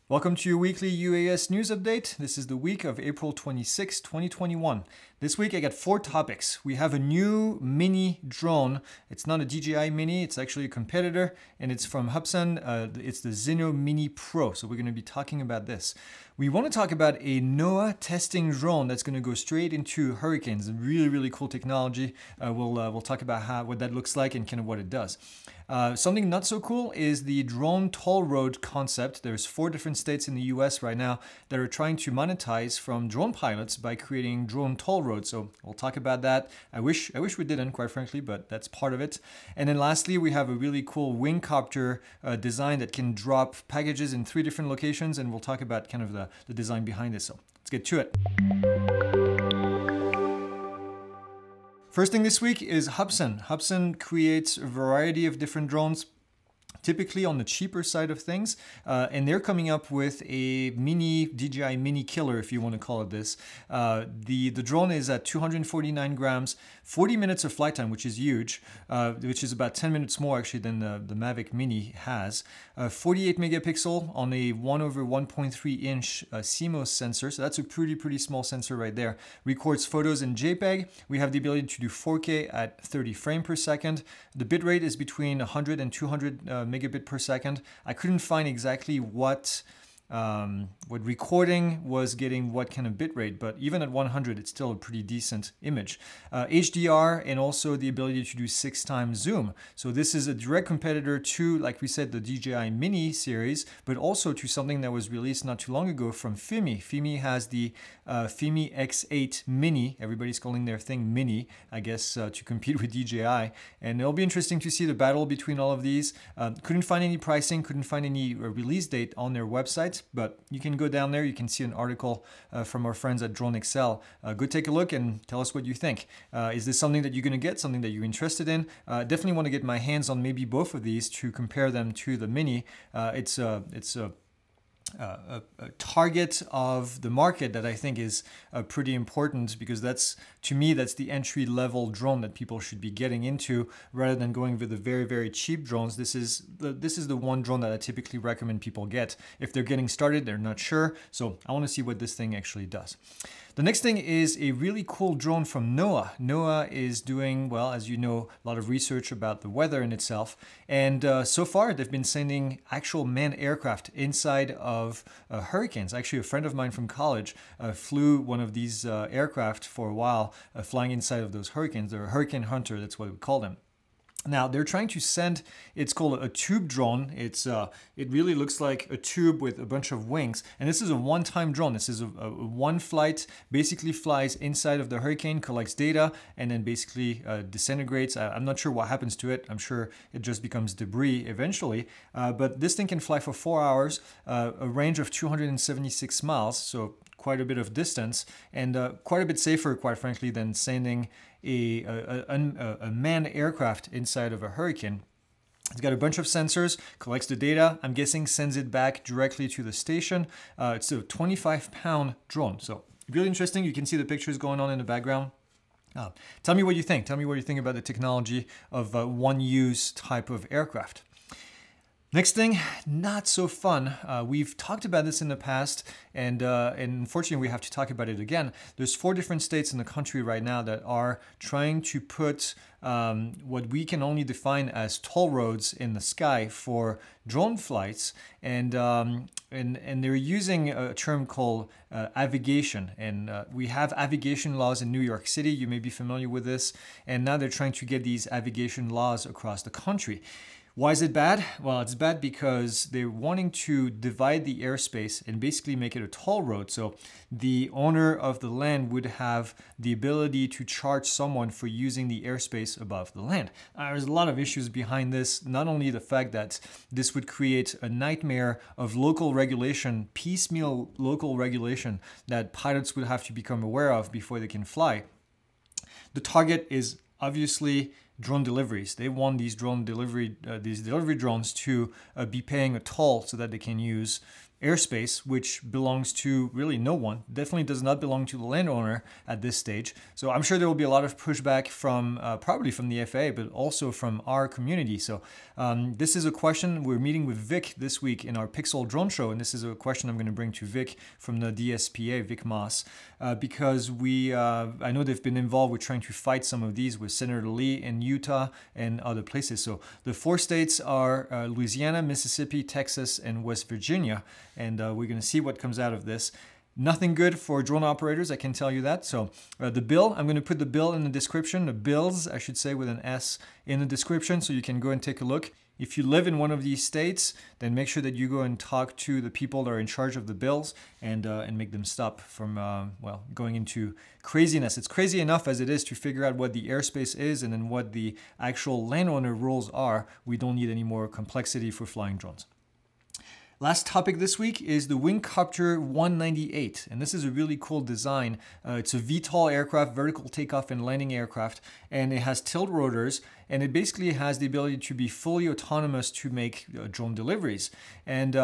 Welcome to your weekly UAS news update. This is the week of April 26, 2021. This week I got 4 topics. We have a new mini drone. It's not a DJI Mini, it's actually a competitor, and it's from Hubsan. It's the Zeno Mini Pro, so we're going to be talking about this. We want to talk about a NOAA testing drone that's going to go straight into hurricanes. Really, really cool technology. We'll talk about what that looks like and kind of what it does. Something not so cool is the drone toll road concept. There's 4 different states in the US right now that are trying to monetize from drone pilots by creating drone toll roads. So we'll talk about that. I wish we didn't, quite frankly, but that's part of it. And then lastly, we have a really cool wingcopter design that can drop packages in 3 different locations, and we'll talk about kind of the design behind this. So let's get to it. First thing this week is Hubsan. Hubsan creates a variety of different drones, typically on the cheaper side of things, and they're coming up with a mini DJI Mini Killer, if you want to call it this. The drone is at 249 grams, 40 minutes of flight time, which is huge, which is about 10 minutes more actually than the Mavic Mini has. 48 megapixel on a 1/1.3 inch CMOS sensor, so that's a pretty small sensor right there. Records photos in JPEG. We have the ability to do 4K at 30 frames per second. The bitrate is between 100 and 200 megabit per second. I couldn't find exactly what recording was getting what kind of bitrate, but even at 100, it's still a pretty decent image. HDR and also the ability to do 6 times zoom. So this is a direct competitor to, like we said, the DJI Mini series, but also to something that was released not too long ago from Fimi. Fimi has the Fimi X8 Mini. Everybody's calling their thing Mini, I guess, to compete with DJI. And it'll be interesting to see the battle between all of these. Couldn't find any pricing, couldn't find any release date on their website, but you can go down there. You can see an article from our friends at Drone Excel. Go take a look and tell us what you think. Is this something that you're going to get, something that you're interested in? Definitely want to get my hands on maybe both of these to compare them to the Mini. It's a target of the market that I think is pretty important, because to me that's the entry level drone that people should be getting into, rather than going with the very cheap drones. This is the one drone that I typically recommend people get if they're getting started, they're not sure. So I want to see what this thing actually does. The next thing is a really cool drone from NOAA. NOAA is doing, well, as you know, a lot of research about the weather in itself. And so far, they've been sending actual manned aircraft inside of hurricanes. Actually, a friend of mine from college flew one of these aircraft for a while, flying inside of those hurricanes. They're a hurricane hunter, that's what we call them. Now they're trying to send, it's called a tube drone. It really looks like a tube with a bunch of wings. And this is a one-time drone. This is a one flight, basically flies inside of the hurricane, collects data, and then basically disintegrates. I'm not sure what happens to it. I'm sure it just becomes debris eventually. But this thing can fly for 4 hours, a range of 276 miles. So quite a bit of distance, and quite a bit safer, quite frankly, than sending a manned aircraft inside of a hurricane. It's got a bunch of sensors, collects the data, I'm guessing sends it back directly to the station. It's a 25-pound drone, so really interesting. You can see the pictures going on in the background. Tell me what you think. Tell me what you think about the technology of one-use type of aircraft. Next thing, not so fun. We've talked about this in the past, and unfortunately we have to talk about it again. There's 4 different states in the country right now that are trying to put what we can only define as toll roads in the sky for drone flights, and they're using a term called avigation. And we have avigation laws in New York City. You may be familiar with this, and now they're trying to get these avigation laws across the country. Why is it bad? Well, it's bad because they're wanting to divide the airspace and basically make it a toll road. So the owner of the land would have the ability to charge someone for using the airspace above the land. There's a lot of issues behind this. Not only the fact that this would create a nightmare of local regulation, piecemeal local regulation that pilots would have to become aware of before they can fly. The target is obviously drone deliveries. They want these delivery drones to be paying a toll so that they can use airspace, which belongs to really no one, definitely does not belong to the landowner at this stage. So I'm sure there will be a lot of pushback from probably from the FAA, but also from our community. So this is a question. We're meeting with Vic this week in our Pixel Drone Show, and this is a question I'm going to bring to Vic from the DSPA, Vic Moss, because I know they've been involved with trying to fight some of these with Senator Lee in Utah and other places. So the 4 states are Louisiana, Mississippi, Texas, and West Virginia. And we're going to see what comes out of this. Nothing good for drone operators, I can tell you that. So the bill, I'm going to put the bill in the description, the bills, I should say, with an S in the description, so you can go and take a look. If you live in one of these states, then make sure that you go and talk to the people that are in charge of the bills and make them stop from, going into craziness. It's crazy enough as it is to figure out what the airspace is and then what the actual landowner rules are. We don't need any more complexity for flying drones. Last topic this week is the Wingcopter 198, and this is a really cool design. It's a VTOL aircraft, vertical takeoff and landing aircraft, and it has tilt rotors, and it basically has the ability to be fully autonomous to make drone deliveries. And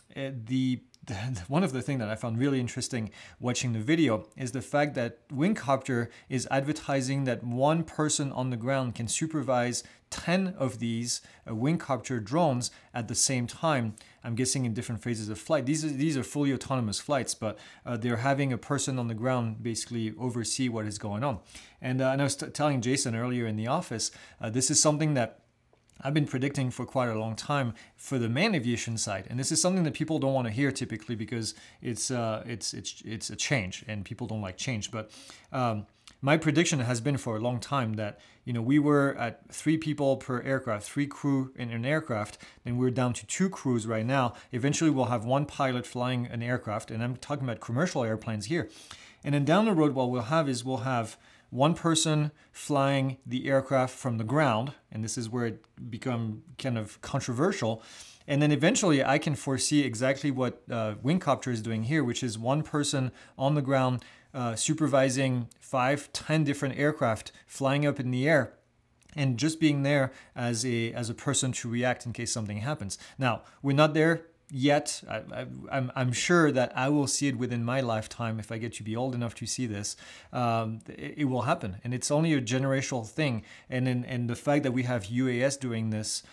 one of the things that I found really interesting watching the video is the fact that Wingcopter is advertising that one person on the ground can supervise 10 of these Wingcopter drones at the same time. I'm guessing in different phases of flight. These are fully autonomous flights, but they're having a person on the ground basically oversee what is going on. And I was telling Jason earlier in the office, this is something that I've been predicting for quite a long time for the manned aviation side, and this is something that people don't want to hear typically because it's a change, and people don't like change. But my prediction has been for a long time that we were at 3 people per aircraft, 3 crew in an aircraft, then we're down to 2 crews right now. Eventually, we'll have 1 pilot flying an aircraft, and I'm talking about commercial airplanes here. And then down the road, what we'll have 1 person flying the aircraft from the ground, and this is where it become kind of controversial. And then eventually I can foresee exactly what Wingcopter is doing here, which is 1 person on the ground supervising 5-10 different aircraft flying up in the air, and just being there as a person to react in case something happens. Now, we're not there yet. I'm sure that I will see it within my lifetime if I get to be old enough to see this. It will happen, and it's only a generational thing. And the fact that we have UAS doing this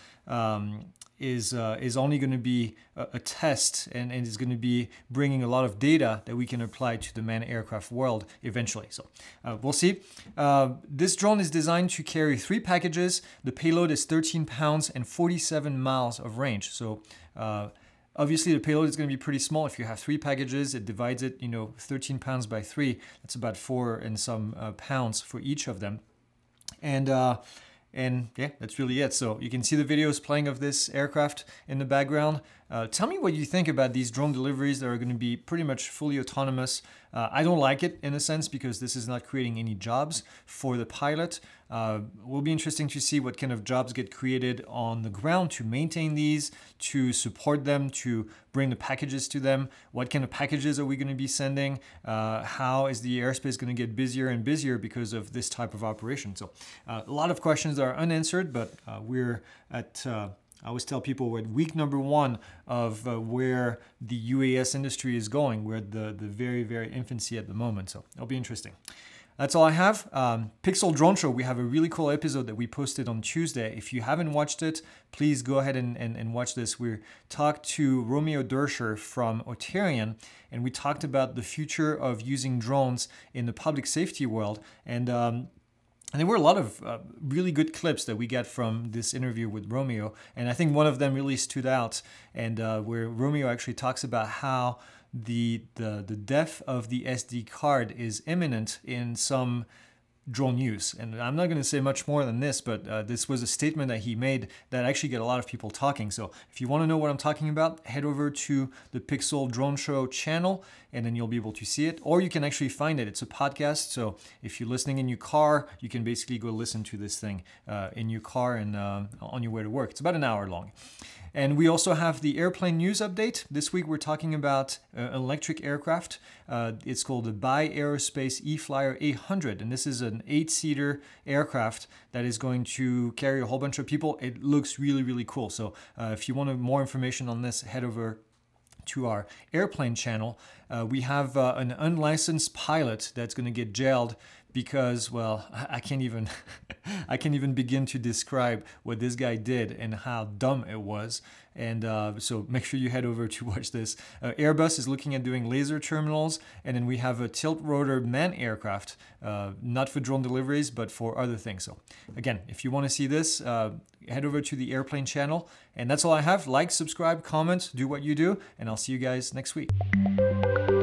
is only going to be a test, and is going to be bringing a lot of data that we can apply to the manned aircraft world eventually. So we'll see. This drone is designed to carry 3 packages. The payload is 13 pounds and 47 miles of range. So obviously, the payload is going to be pretty small. If you have 3 packages, it divides it, 13 pounds by 3. That's about 4 and some pounds for each of them. And yeah, that's really it. So you can see the videos playing of this aircraft in the background. Tell me what you think about these drone deliveries that are going to be pretty much fully autonomous. I don't like it in a sense because this is not creating any jobs for the pilot. Will be interesting to see what kind of jobs get created on the ground to maintain these, to support them, to bring the packages to them. What kind of packages are we going to be sending? How is the airspace going to get busier and busier because of this type of operation? So a lot of questions are unanswered, but we're at... I always tell people we're at week number 1 of where the UAS industry is going. We're at the very, very infancy at the moment. So it'll be interesting. That's all I have. Pixel Drone Show, we have a really cool episode that we posted on Tuesday. If you haven't watched it, please go ahead and watch this. We talked to Romeo Dersher from Otarian, and we talked about the future of using drones in the public safety world. And there were a lot of really good clips that we got from this interview with Romeo. And I think one of them really stood out, and where Romeo actually talks about how the death of the SD card is imminent in some drone use. And I'm not going to say much more than this, but this was a statement that he made that actually get a lot of people talking. So if you want to know what I'm talking about, head over to the Pixel Drone Show channel, and then you'll be able to see it. Or you can actually find it. It's a podcast, so if you're listening in your car, you can basically go listen to this thing in your car and on your way to work. It's about an hour long. And we also have the airplane news update. This week we're talking about electric aircraft. It's called the By Aerospace E-Flyer 800, and this is an 8-seater aircraft that is going to carry a whole bunch of people. It looks really, really cool. So if you want more information on this, head over to our airplane channel, we have an unlicensed pilot that's going to get jailed because, well, I can't even I can't even begin to describe what this guy did and how dumb it was. And so make sure you head over to watch this. Airbus is looking at doing laser terminals, and then we have a tilt rotor manned aircraft, not for drone deliveries, but for other things. So again, if you want to see this, head over to the airplane channel. And that's all I have. Like, subscribe, comment, do what you do, and I'll see you guys next week.